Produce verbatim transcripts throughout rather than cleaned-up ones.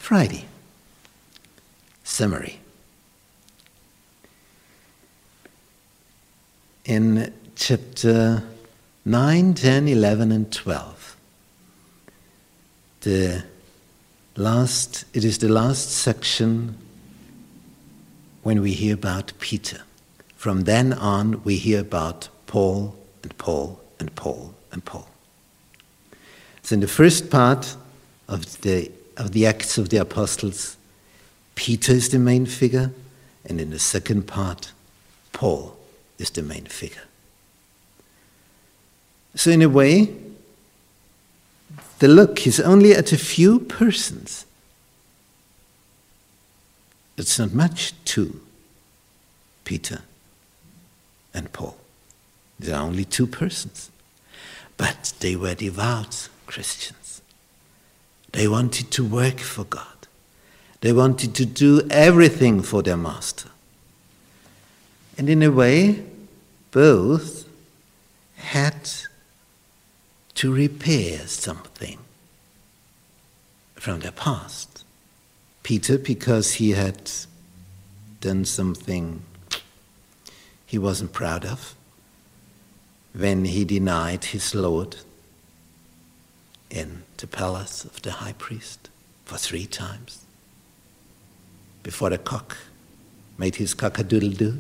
Friday. Summary. In chapter nine, ten, eleven, and twelve, the last, it is the last section when we hear about Peter. From then on, we hear about Paul and Paul and Paul and Paul. So in the first part of the of the Acts of the Apostles, Peter is the main figure, and in the second part, Paul is the main figure. So in a way, the look is only at a few persons. It's not much to Peter and Paul. There are only two persons. But they were devout Christians. They wanted to work for God. They wanted to do everything for their master. And in a way, both had to repair something from their past. Peter, because he had done something he wasn't proud of when he denied his Lord in the palace of the high priest for three times before the cock made his cock-a-doodle-doo.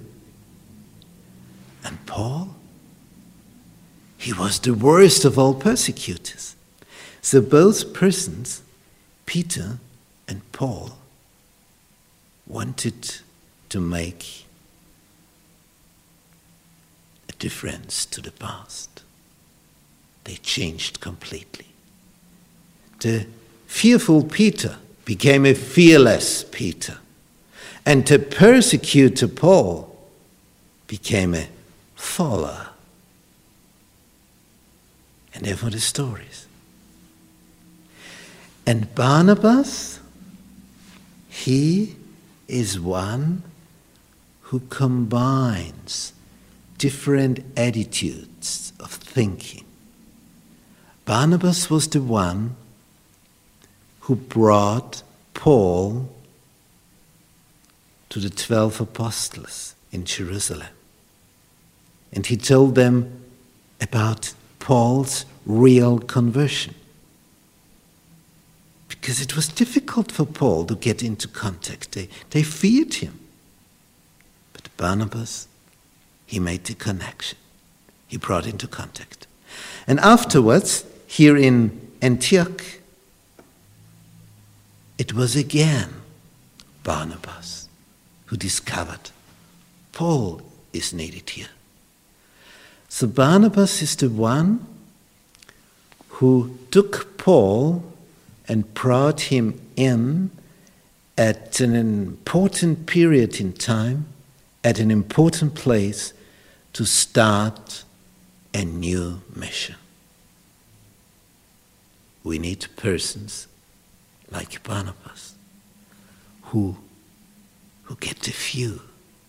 And Paul, he was the worst of all persecutors. So both persons, Peter and Paul, wanted to make a difference to the past. They changed completely. The fearful Peter became a fearless Peter. And the persecutor Paul became a follower. And therefore the stories. And Barnabas, he is one who combines different attitudes of thinking. Barnabas was the one who brought Paul to the twelve apostles in Jerusalem. And he told them about Paul's real conversion. Because it was difficult for Paul to get into contact. They, they feared him. But Barnabas, he made the connection. He brought into contact. And afterwards, here in Antioch, it was again Barnabas who discovered Paul is needed here. So Barnabas is the one who took Paul and brought him in at an important period in time, at an important place, to start a new mission. We need persons like Barnabas who, who get the view,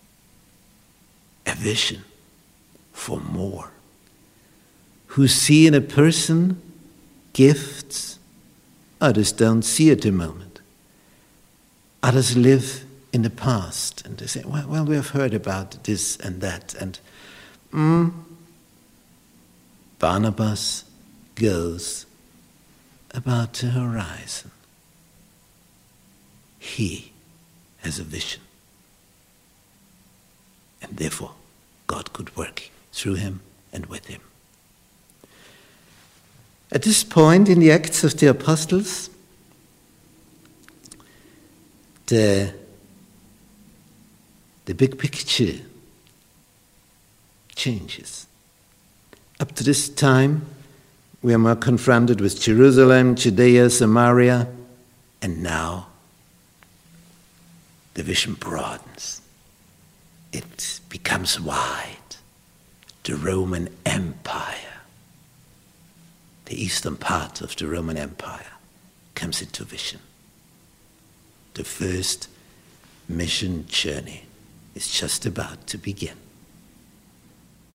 a vision for more, who see in a person gifts others don't see at the moment. Others live in the past and they say, well, well we have heard about this and that. And mm, Barnabas goes about the horizon. He has a vision. And therefore, God could work through him and with him. At this point in the Acts of the Apostles, the, the big picture changes. Up to this time, we are more confronted with Jerusalem, Judea, Samaria, and now the vision broadens. It becomes wide. The Roman Empire, the eastern part of the Roman Empire, comes into vision. The first mission journey is just about to begin.